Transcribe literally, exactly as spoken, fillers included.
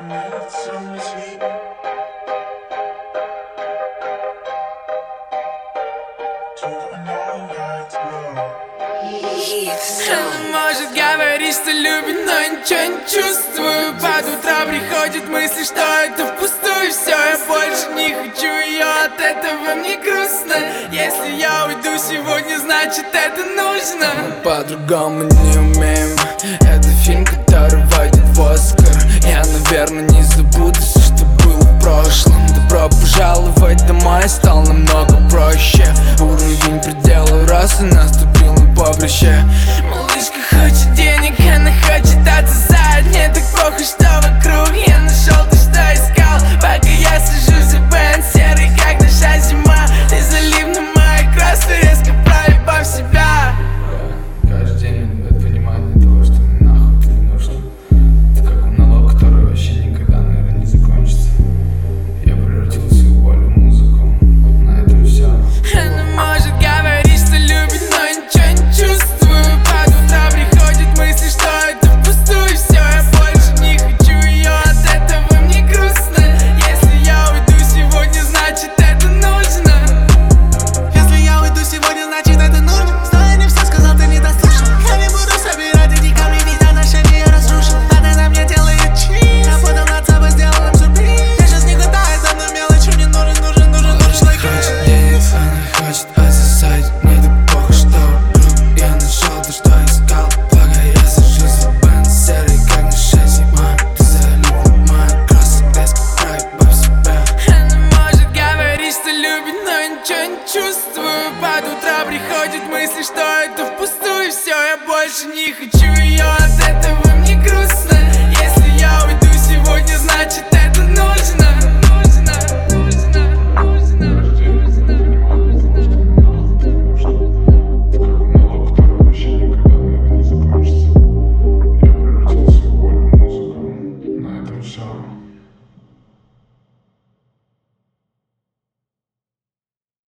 Она может говорить, что любит, но ничего не чувствую. Под утро приходит мысль, что это впустую. Все, я больше не хочу ее, от этого мне грустно. Если я уйду сегодня, значит это нужно. Мы по-другому не умеем. Это фильм, который войдет в Оскар. Я, наверное, не забуду все, что было в прошлом. Добро пожаловать домой, стал намного проще. Уровень предела рос, и наступил на поприще. Малышка хочет денег, она хочет